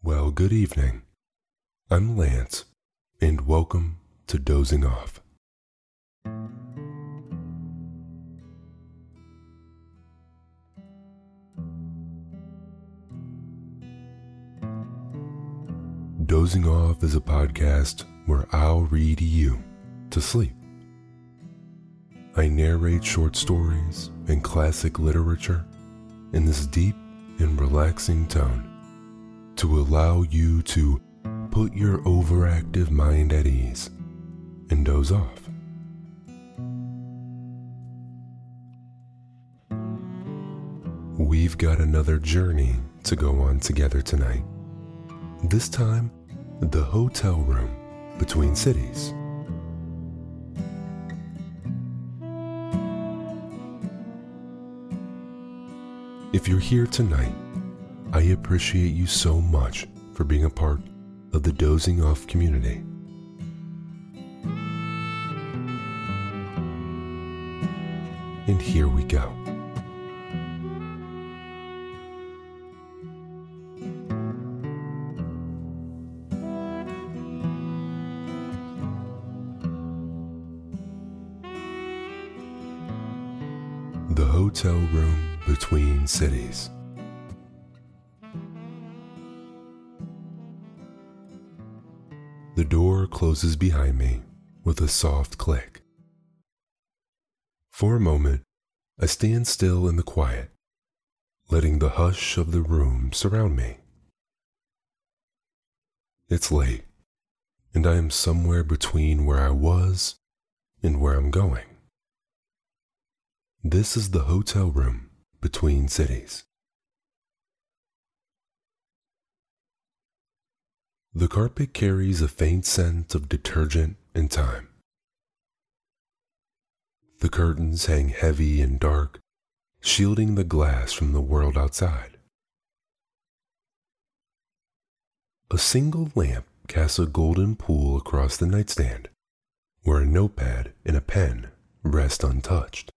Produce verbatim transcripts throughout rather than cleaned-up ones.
Well, good evening. I'm Lance, and welcome to Dozing Off. Dozing Off is a podcast where I'll read you to sleep. I narrate short stories and classic literature in this deep and relaxing tone to allow you to put your overactive mind at ease and doze off. We've got another journey to go on together tonight. This time, the hotel room between cities. If you're here tonight, I appreciate you so much for being a part of the Dozing Off community. And here we go. The hotel room between cities. The door closes behind me with a soft click. For a moment, I stand still in the quiet, letting the hush of the room surround me. It's late, and I am somewhere between where I was and where I'm going. This is the hotel room between cities. The carpet carries a faint scent of detergent and time. The curtains hang heavy and dark, shielding the glass from the world outside. A single lamp casts a golden pool across the nightstand, where a notepad and a pen rest untouched.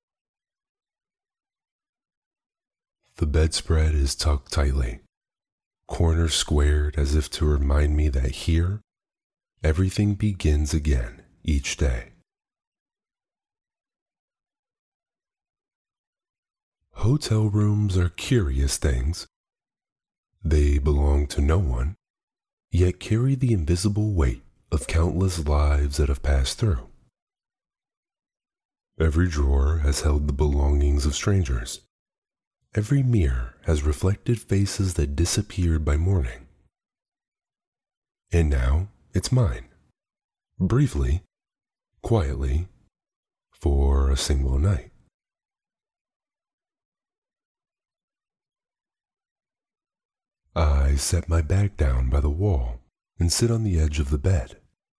The bedspread is tucked tightly, corners squared as if to remind me that here, everything begins again each day. Hotel rooms are curious things. They belong to no one, yet carry the invisible weight of countless lives that have passed through. Every drawer has held the belongings of strangers. Every mirror has reflected faces that disappeared by morning. And now it's mine. Briefly, quietly, for a single night. I set my bag down by the wall and sit on the edge of the bed.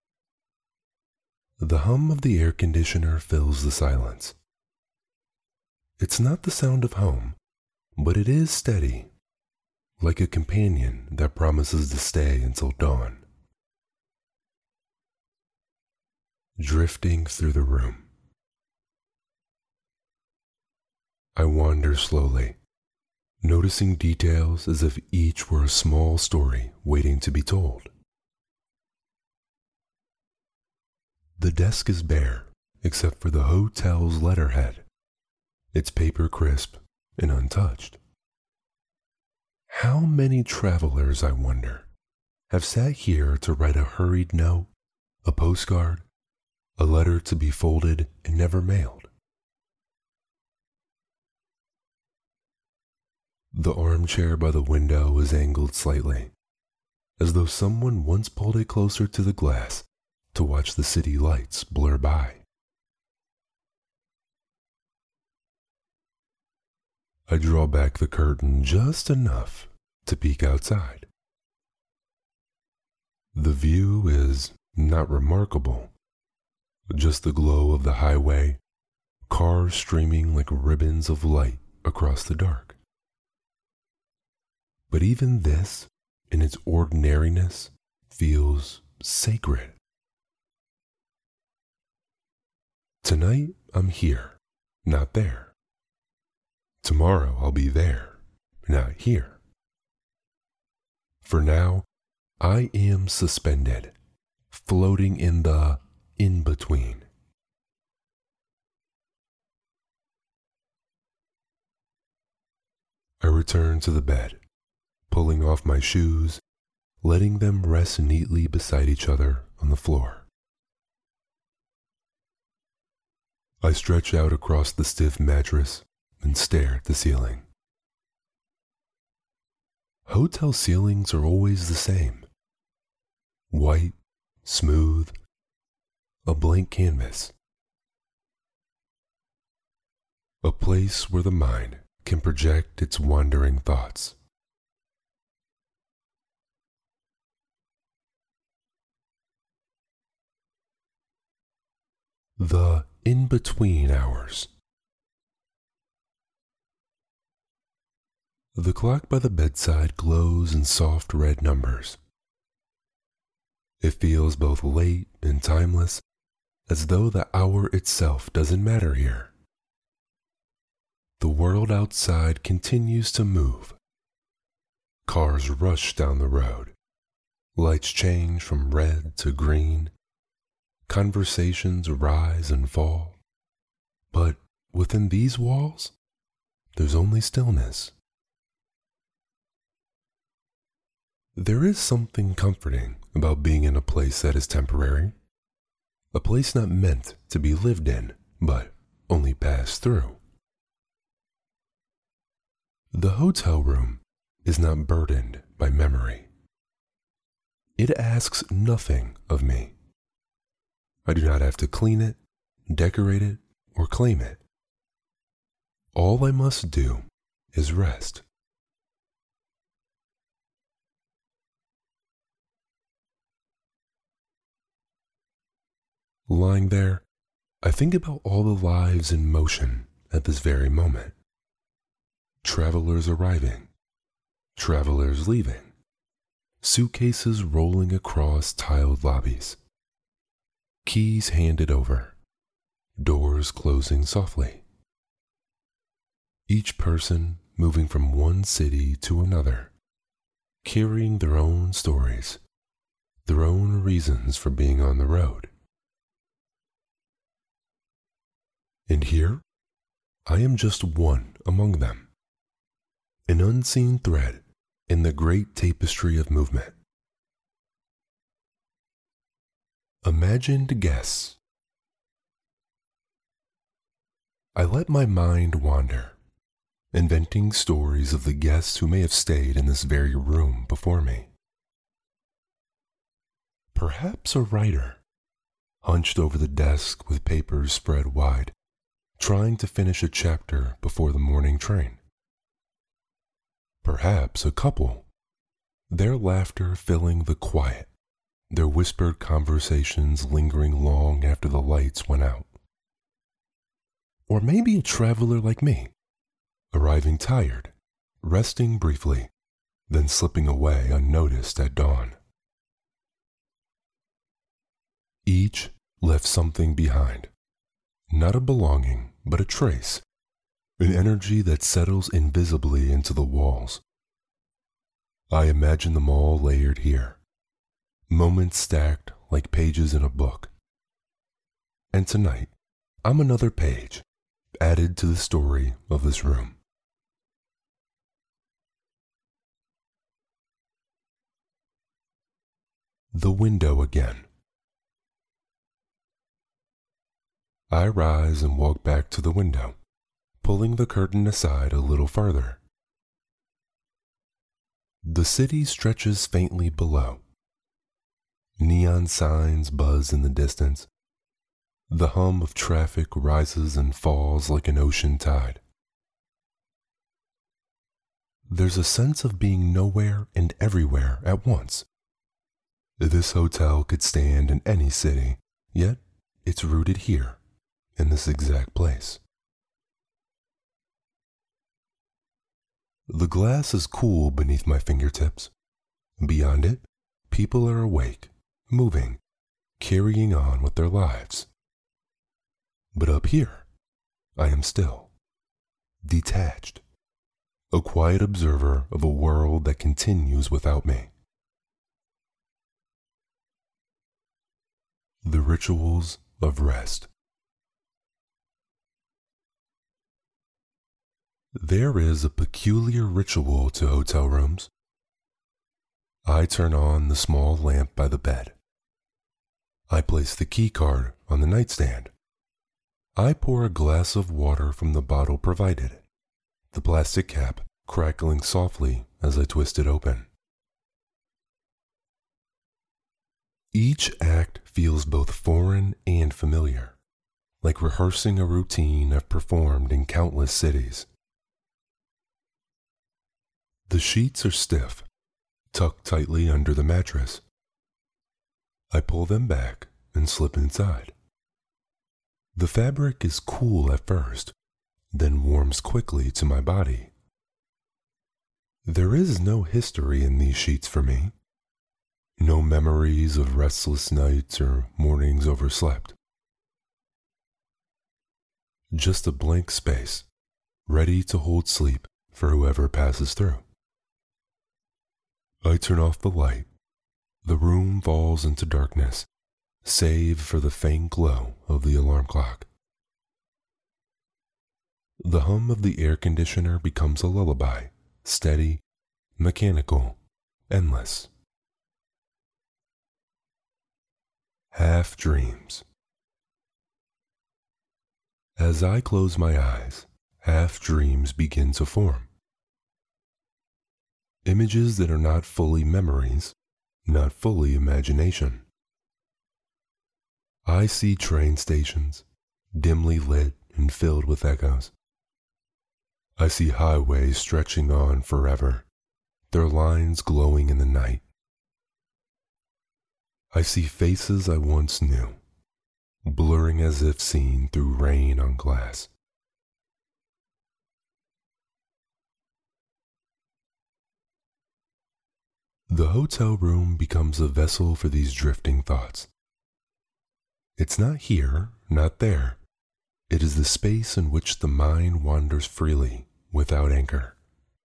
The hum of the air conditioner fills the silence. It's not the sound of home, but it is steady, like a companion that promises to stay until dawn. Drifting through the room, I wander slowly, noticing details as if each were a small story waiting to be told. The desk is bare, except for the hotel's letterhead. It's paper crisp and untouched. How many travelers, I wonder, have sat here to write a hurried note, a postcard, a letter to be folded and never mailed? The armchair by the window is angled slightly, as though someone once pulled it closer to the glass to watch the city lights blur by. I draw back the curtain just enough to peek outside. The view is not remarkable, just the glow of the highway, cars streaming like ribbons of light across the dark. But even this, in its ordinariness, feels sacred. Tonight, I'm here, not there. Tomorrow I'll be there, not here. For now, I am suspended, floating in the in-between. I return to the bed, pulling off my shoes, letting them rest neatly beside each other on the floor. I stretch out across the stiff mattress and stare at the ceiling. Hotel ceilings are always the same. White, smooth, a blank canvas. A place where the mind can project its wandering thoughts. The in-between hours. The clock by the bedside glows in soft red numbers. It feels both late and timeless, as though the hour itself doesn't matter here. The world outside continues to move. Cars rush down the road. Lights change from red to green. Conversations rise and fall. But within these walls, there's only stillness. There is something comforting about being in a place that is temporary. A place not meant to be lived in, but only passed through. The hotel room is not burdened by memory. It asks nothing of me. I do not have to clean it, decorate it, or claim it. All I must do is rest. Lying there, I think about all the lives in motion at this very moment. Travelers arriving, travelers leaving, suitcases rolling across tiled lobbies, keys handed over, doors closing softly. Each person moving from one city to another, carrying their own stories, their own reasons for being on the road. And here, I am just one among them, an unseen thread in the great tapestry of movement. Imagined guests. I let my mind wander, inventing stories of the guests who may have stayed in this very room before me. Perhaps a writer, hunched over the desk with papers spread wide, trying to finish a chapter before the morning train. Perhaps a couple, their laughter filling the quiet, their whispered conversations lingering long after the lights went out. Or maybe a traveler like me, arriving tired, resting briefly, then slipping away unnoticed at dawn. Each left something behind, not a belonging, but a trace, an energy that settles invisibly into the walls. I imagine them all layered here, moments stacked like pages in a book. And tonight, I'm another page added to the story of this room. The window again. I rise and walk back to the window, pulling the curtain aside a little farther. The city stretches faintly below. Neon signs buzz in the distance. The hum of traffic rises and falls like an ocean tide. There's a sense of being nowhere and everywhere at once. This hotel could stand in any city, yet it's rooted here, in this exact place. The glass is cool beneath my fingertips. Beyond it, people are awake, moving, carrying on with their lives. But up here, I am still, detached, a quiet observer of a world that continues without me. The rituals of rest. There is a peculiar ritual to hotel rooms. I turn on the small lamp by the bed. I place the key card on the nightstand. I pour a glass of water from the bottle provided, the plastic cap crackling softly as I twist it open. Each act feels both foreign and familiar, like rehearsing a routine I've performed in countless cities. The sheets are stiff, tucked tightly under the mattress. I pull them back and slip inside. The fabric is cool at first, then warms quickly to my body. There is no history in these sheets for me. No memories of restless nights or mornings overslept. Just a blank space, ready to hold sleep for whoever passes through. I turn off the light. The room falls into darkness, save for the faint glow of the alarm clock. The hum of the air conditioner becomes a lullaby, steady, mechanical, endless. Half dreams. As I close my eyes, half dreams begin to form. Images that are not fully memories, not fully imagination. I see train stations, dimly lit and filled with echoes. I see highways stretching on forever, their lines glowing in the night. I see faces I once knew, blurring as if seen through rain on glass. The hotel room becomes a vessel for these drifting thoughts. It's not here, not there. It is the space in which the mind wanders freely, without anchor.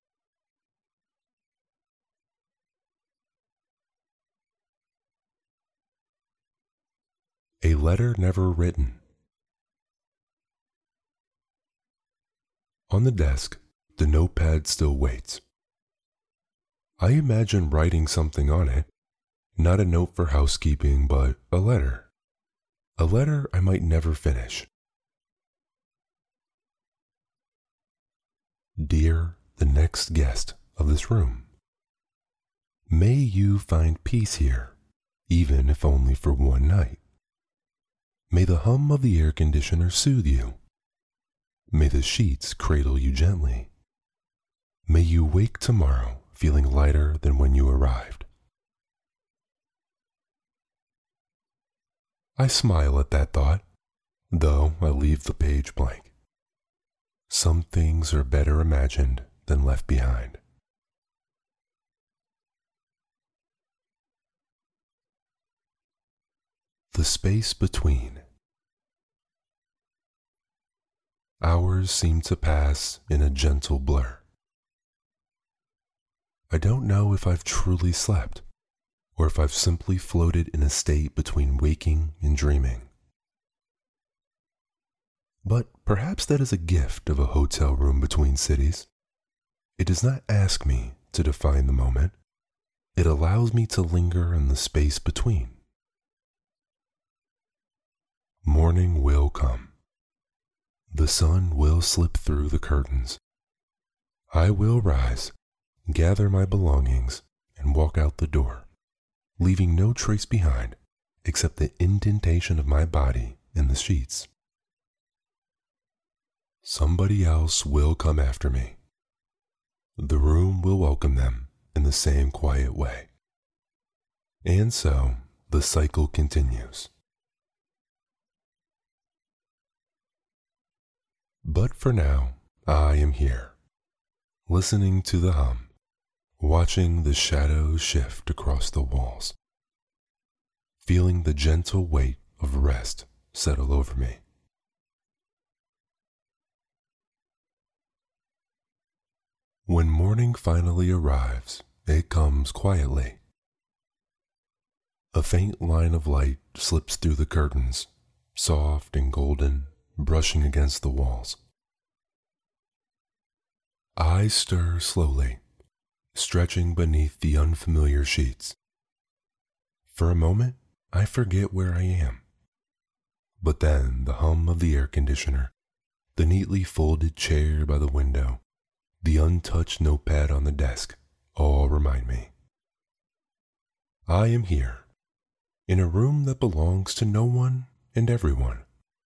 A letter never written. On the desk, the notepad still waits. I imagine writing something on it, not a note for housekeeping, but a letter. A letter I might never finish. Dear the next guest of this room, may you find peace here, even if only for one night. May the hum of the air conditioner soothe you. May the sheets cradle you gently. May you wake tomorrow feeling lighter than when you arrived. I smile at that thought, though I leave the page blank. Some things are better imagined than left behind. The space between. Hours seem to pass in a gentle blur. I don't know if I've truly slept, or if I've simply floated in a state between waking and dreaming. But perhaps that is a gift of a hotel room between cities. It does not ask me to define the moment. It allows me to linger in the space between. Morning will come. The sun will slip through the curtains. I will rise, gather my belongings, and walk out the door, leaving no trace behind except the indentation of my body in the sheets. Somebody else will come after me. The room will welcome them in the same quiet way. And so the cycle continues. But for now, I am here, listening to the hum, watching the shadows shift across the walls, feeling the gentle weight of rest settle over me. When morning finally arrives, it comes quietly. A faint line of light slips through the curtains, soft and golden, brushing against the walls. I stir slowly, stretching beneath the unfamiliar sheets. For a moment, I forget where I am. But then the hum of the air conditioner, the neatly folded chair by the window, the untouched notepad on the desk, all remind me. I am here, in a room that belongs to no one and everyone.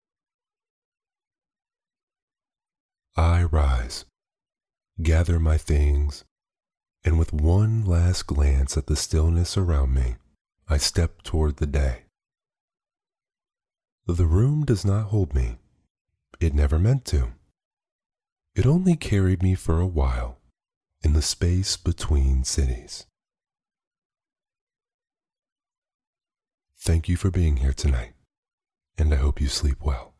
I rise, gather my things, and with one last glance at the stillness around me, I step toward the day. The room does not hold me. It never meant to. It only carried me for a while in the space between cities. Thank you for being here tonight, and I hope you sleep well.